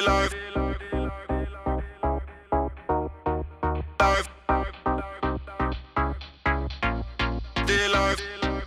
life. Det er life.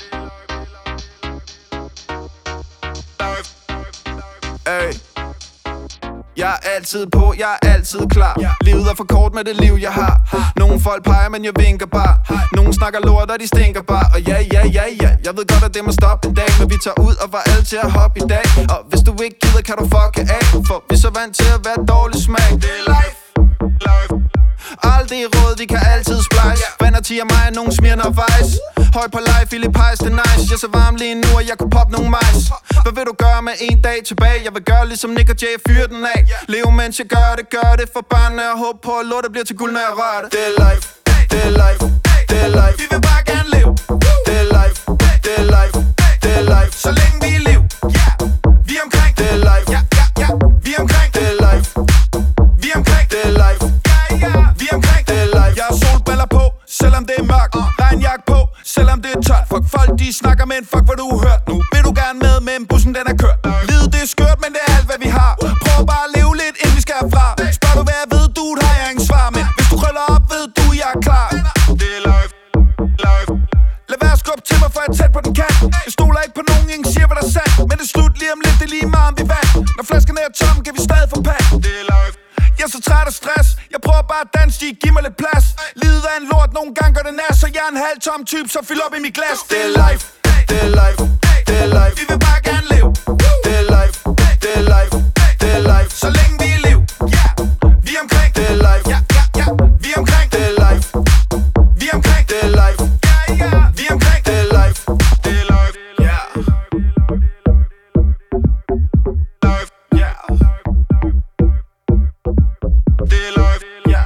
Ay. Jeg er altid på, jeg er altid klar. Livet er for kort med det liv jeg har. Nogle folk peger, men jeg vinker bare. Nogle snakker lort, og de stinker bare. Og ja, jeg ved godt, at det må stoppe en dag. Men vi tager ud og var alle til at hoppe i dag. Og hvis du ikke gider, kan du fucke af. For vi er så vant til at være dårlig smag. Det er life. Aldrig råd, vi kan altid splice. Vand og tiger mig, nogen smirner og vejs. Høj på life, Philip Heis, det er nice. Jeg er så varm lige nu, at jeg kunne poppe nogle majs. Hvad vil du gøre med en dag tilbage? Jeg vil gøre ligesom Nick og Jay, fyre den af. Leve mens jeg gør det for børnene. Og håbe på, at lortet bliver til guld, når jeg rører det. Det er life. Det er life. Det er life. Vi vil bare gerne leve. Det er life. Det er life. Det er life. Så længe vi er i liv. Vi er omkring. Det er life. Vi er omkring. Det er life. Vi er omkring. Det er life. Vi er omkring. Det er life. Jeg har solbriller på, selvom det er mørkt. Regnjakke på, selvom det er tørt. Fuck folk, de snakker, men fuck hvad du har hørt. Nu vil du gerne med, men bussen den er kørt. Livet det er skørt, men det er alt hvad vi har. Prøv bare at leve lidt, inden vi skal herfra. Spørg du hvad jeg ved, dude, har jeg ingen svar. Men hvis du krøller op, ved du, jeg er klar. Det er life. Life. Lad være at skubbe til mig, for jeg er tæt på den kant. Jeg stoler ikke på nogen, ingen siger hvad der er sandt. Men det er slut lige om lidt, det er lige meget om vi vandt. Når flaskerne er tomme, kan vi stadig få pand. Det er life. Jeg er så træt af stress. Jeg prøver bare at danse, giv mig lidt plads. Livet er en lort, nogle gange gør det nær. Så jeg er en halv tom type, så fyld op i mit glas. Det er life. Det er life. Det er life. Vi vil bare gerne leve. Det er life. Det er life. Det er life. Så længe vi er i liv. Vi er omkring. Det er life. Vi er omkring. Det er life. Vi er omkring. Det er life. Vi er omkring. Det er life. Det er life. Life. Det er life.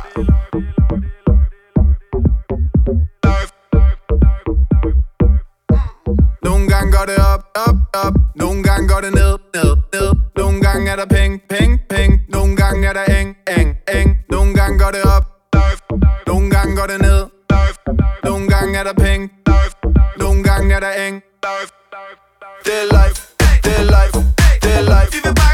Life. Nogle gange går det op. Nogle gange går det ned. Nogle gange er der penge. Nogle gange er der eng. Nogle gange går det op. Nogle gange går det ned. Nogle gange er der penge. Nogle gange er der eng. Det er life. Det er life. Det er life. Vi vil bare